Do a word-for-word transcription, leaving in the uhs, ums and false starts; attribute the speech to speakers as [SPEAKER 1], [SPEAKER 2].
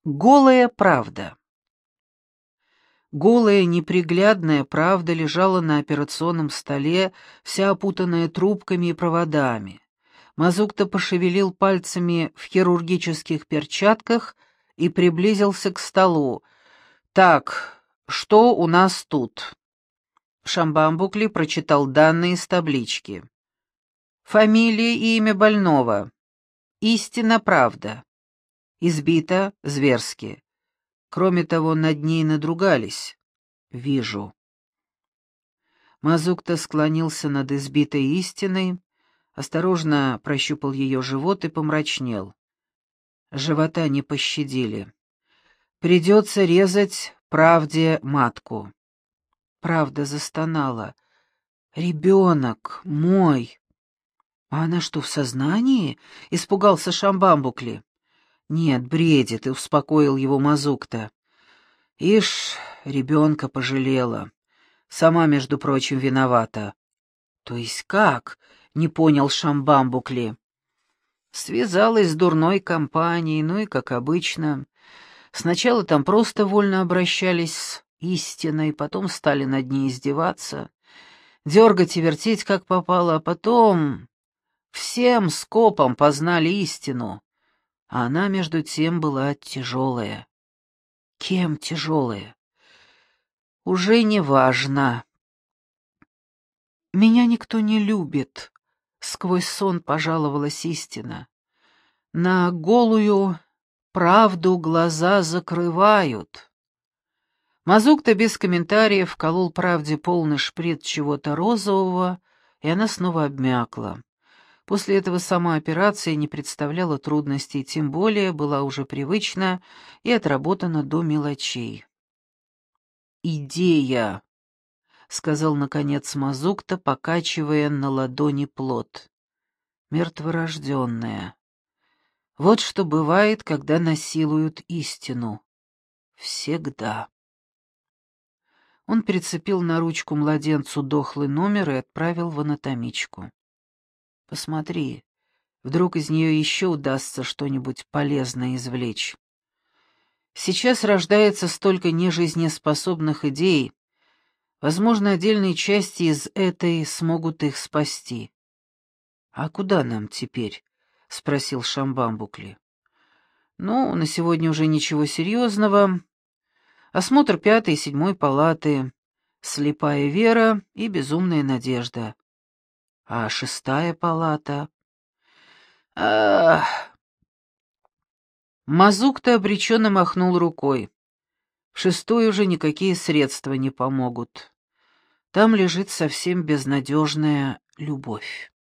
[SPEAKER 1] Голая правда. Голая, неприглядная правда лежала на операционном столе, вся опутанная трубками и проводами. Мазукта пошевелил пальцами в хирургических перчатках и приблизился к столу. «Так, что у нас тут?» Шамбамбукли прочитал данные из таблички. «Фамилия и имя больного. Истинно правда. Избита зверски. Кроме того, над ней надругались. Вижу». Мазукта склонился над избитой истиной, осторожно прощупал ее живот и помрачнел. Живота не пощадили. Придется резать правде матку. Правда застонала. «Ребенок мой!» «А она что, в сознании?» — испугался Шамбамбукли. «Нет, бредит», — и успокоил его Мазукта. «Ишь, ребенка пожалела. Сама, между прочим, виновата». «То есть как?» — не понял Шамбамбукли. Связалась с дурной компанией, ну и как обычно. Сначала там просто вольно обращались с истиной, потом стали над ней издеваться, дергать и вертеть как попало, а потом всем скопом познали истину, а она между тем была тяжелая. Кем тяжелая? Уже не важно. «Меня никто не любит», — сквозь сон пожаловалась истина. «На голую правду глаза закрывают». Мазукта без комментариев колол правде полный шприц чего-то розового, и она снова обмякла. После этого сама операция не представляла трудностей, тем более была уже привычна и отработана до мелочей. «Идея», — сказал, наконец, Мазукта, покачивая на ладони плод. «Мертворожденная. Вот что бывает, когда насилуют истину. Всегда». Он прицепил на ручку младенцу дохлый номер и отправил в анатомичку. «Посмотри, вдруг из нее еще удастся что-нибудь полезное извлечь. Сейчас рождается столько нежизнеспособных идей. Возможно, отдельные части из этой смогут их спасти». «А куда нам теперь?» — спросил Шамбамбукли. «Ну, на сегодня уже ничего серьезного. Осмотр пятой и седьмой палаты, слепая вера и безумная надежда. А шестая палата...» «Ах!» Мазукта обреченно махнул рукой. «В шестой уже никакие средства не помогут. Там лежит совсем безнадежная любовь».